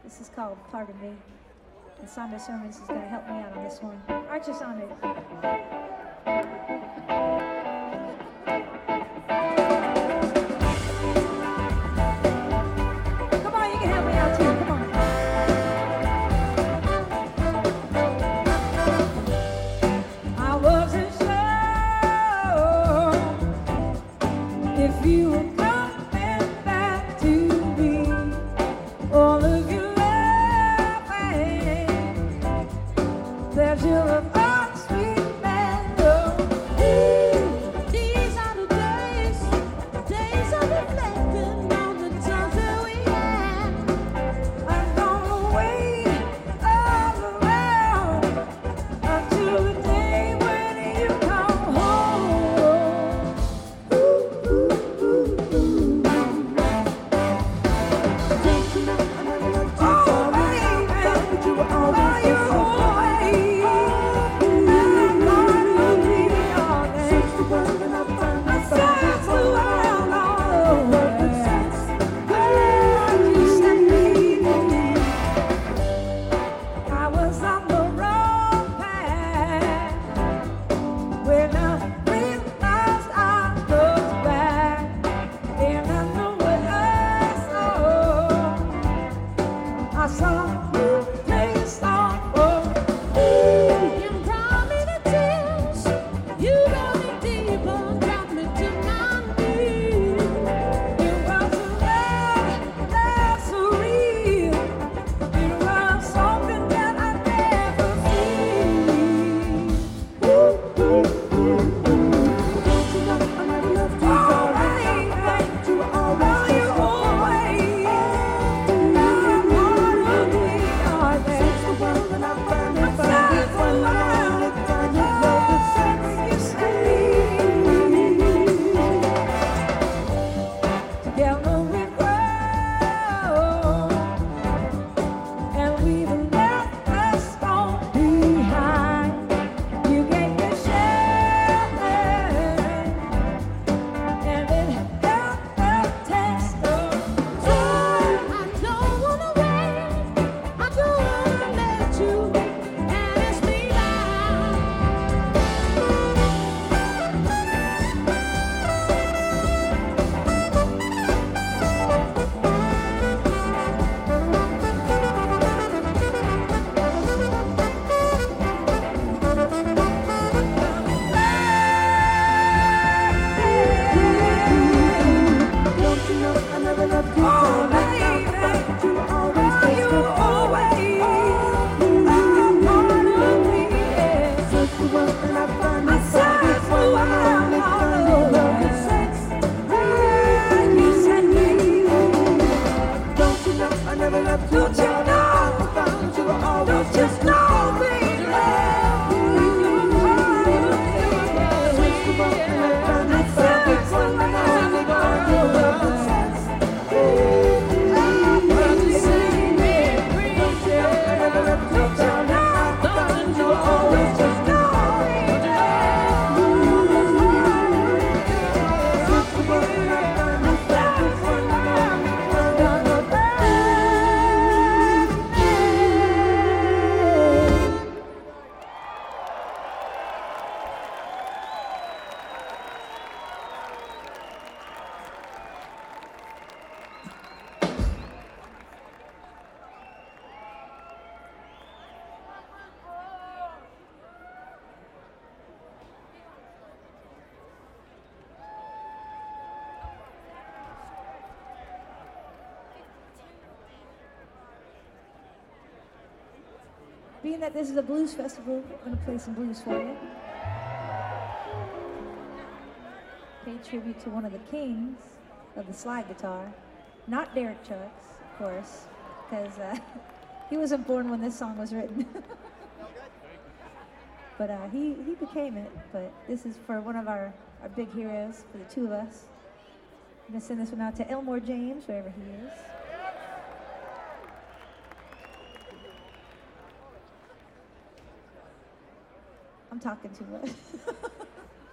This is called Pardon Me. And Sonda Sermons is going to help me out on this one. Aren't you, Sonda? Come on, you can help me out too. Come on. I wasn't sure if you were coming back to me. All of your loving, pleasure of heart, sweet melody. These are the days of reflecting on the times that we had. I'm gonna wait all around until the day when you come home. I was on the wrong path when I realized I looked back, and I know what I saw you placed on for me. You brought me to tears, you got me deeper, brought me to my knees. It was a love that's so real. It was something that I never seen. Don't you know I never left you? You were always you always. I'm part of me, are they? Since the world and I found it, one around it, find it, love it, sex, you say. Together we grow, and we've left the storm behind. You gave me shelter, and it held the test of time. I don't wanna wait, I don't wanna let you ask me now. Don't you know I never loved you so much? You were always just a part of me, yeah. Search the world and I find myself. It's all around it, find it, love and sex. You said me. Don't you know I never loved you? Don't you know? I found you were always just know, baby. Search the world and I find myself. It's all around it, find it, love and sex. Being that this is a blues festival, I'm going to play some blues for you. Pay tribute to one of the kings of the slide guitar. Not Derek Chucks, of course, because he wasn't born when this song was written. But he became it. But this is for one of our big heroes, for the two of us. I'm going to send this one out to Elmore James, wherever he is. I'm talking too much.